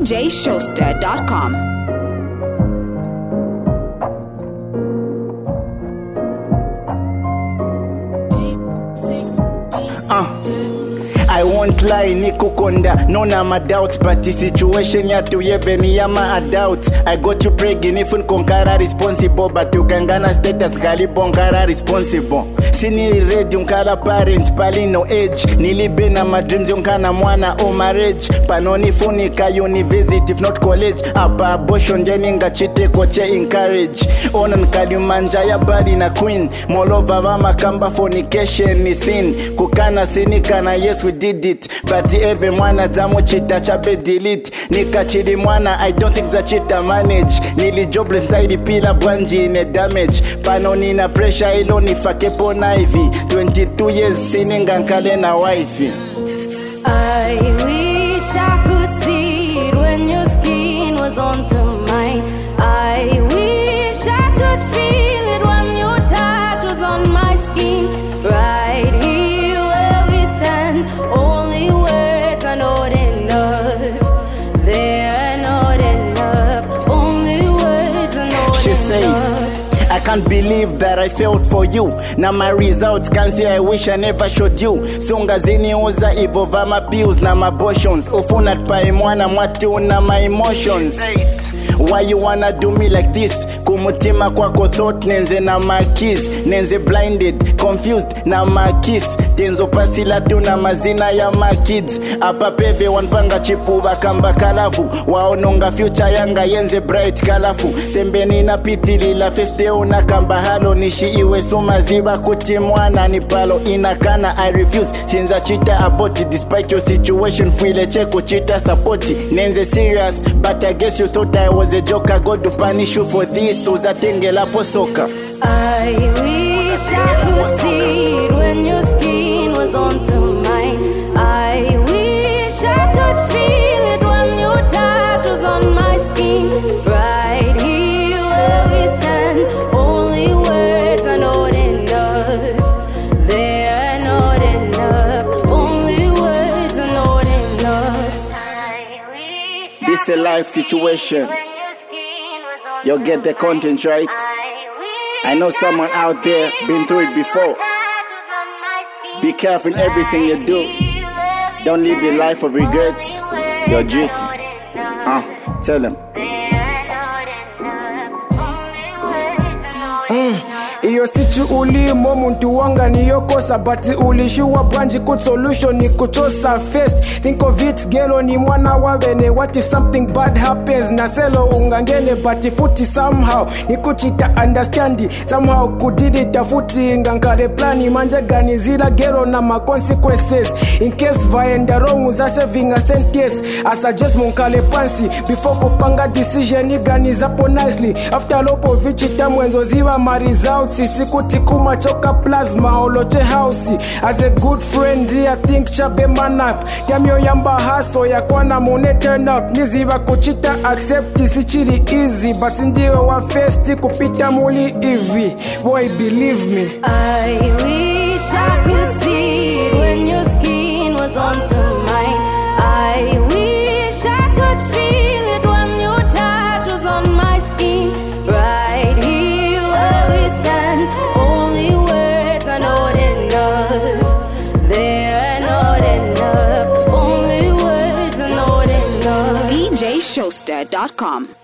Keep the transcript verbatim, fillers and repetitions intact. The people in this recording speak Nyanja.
j showster dot com. Uh. I won't lie, nikukonda, no na my doubts, but the situation ya to yeveni ya ma adults. I got you pregnant if konkara responsible, but ukangana status gali bonkara responsible. Sini ready unkara parent, pali no age, nilibe na my dreams unkana mwana o marriage. Panoni funika university if not college, apa abortion jeninga chite koche encourage. Onan kalimanja ya bali na queen, molova vama kamba fornication ni sin. Kukana sinika na yes we did it, but every mwana zamu chita chabe delete. Nika chidi mwana, I don't think za chita manage. Nili jobless side pila bwanji ine damage. Pano nina pressure ilo nifake pona hivi. twenty-two years sininga nkale na wifi. I wish I could see it when your skin was onto mine. I wish I could feel it when your touch was on my skin. Right here where we stand, only words are not enough. They're not enough. Only words are not She enough. said, I can't believe that I felt for you. Now my results can say I wish I never showed you. Songa zini uza ibova my pills na my abortions. Ufunat pa imwana mwatu na my emotions. Why you wanna do me like this? Kumutima kwako thought nenze na my kiss. Nenze blinded, confused na my kiss. Tenzo pasila tu na mazina ya my kids. Apa peve wanpanga chipu bakamba kalafu. Waononga future yanga yenze bright kalafu. Sembeni na pitili la feste una kamba halo. Nishi iwe suma ziba kuti mwana ni palo. Inakana I refuse. Sinza chita about it. Despite your situation fuile cheko chita supporti. Nenze serious but I guess you thought I was a joker. God to punish you for this. Uzatenge la posoka. I wish I could see it when your skin was onto mine. I wish I could feel it when your touch was on my skin. Right here where we stand, only words are not enough. They're not enough. Only words are not enough. I wish This a life situation. You'll get the content right. I know someone out there been through it before. Be careful in everything you do. Don't live your life of regrets. You're tricky. Uh, tell them. Mm. Iyo situ ulimo muntu wanga niyo kosa, but ulishuwa branji good solution ni kutosa first. Think of it gelo ni mwana wabene. What if something bad happens? Naselo ungangene but futi somehow ni kuchita understandi. Somehow kudidi tafuti ngankare plani manja gani zila gelo na ma consequences. In case vaenda wrong uza saving a sentence. I suggest munkale pansi before kupanga decision ni gani zapo nicely. After lopo vichita mwenzo ziwa ma results. Sisi kutikuma choka plasma oloche house. As a good friend I think chabe man up. Kamyo yamba haso ya kwana mune turn up. Niziva kuchita accept sichiri easy. But ndiyo wa festi kupita muli hivi. Boy believe me. I wish I could see it when your skin was onto mine. I wish I could feel it when your touch was on my skin. Right here where we stand, only words are not enough. They're not enough. Only words are not enough. d j showster dot com.